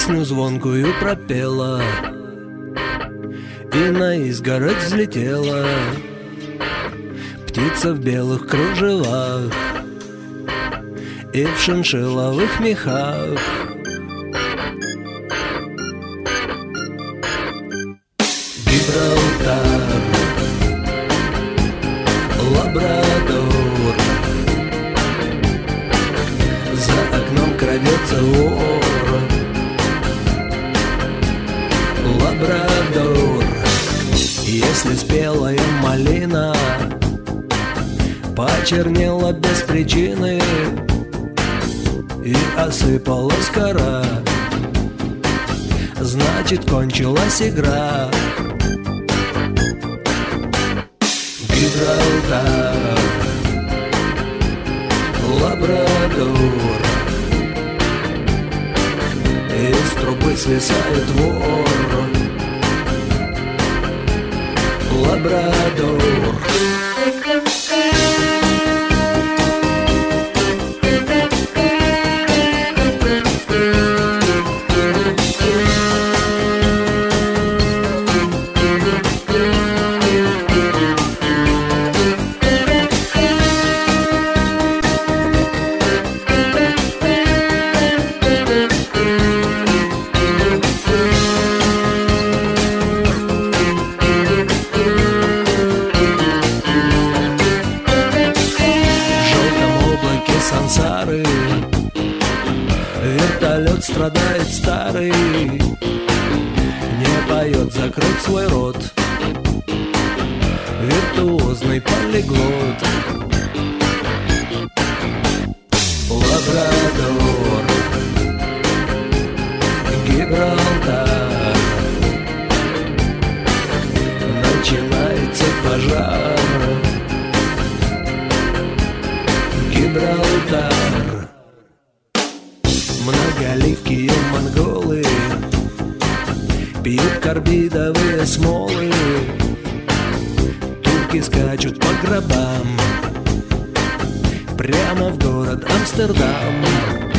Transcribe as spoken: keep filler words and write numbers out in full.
песню звонкую пропела и на изгородь взлетела птица в белых кружевах и в шиншилловых мехах. Гибралтар, Лабрадор, за окном крадется вор. Лабрадор, если спелая малина почернела без причины и осыпалась кора, значит, кончилась игра. Гибралтар, Лабрадор, из трубы свисает вор. Лабрадор. Сансары вертолет страдает старый, не поет, закрыть свой рот, виртуозный полиглот. Лабрадор, Гибралтар, начинается пожар. Гибралтар. Многоликие монголы пьют карбидовые смолы, турки скачут по гробам прямо в город Амстердам.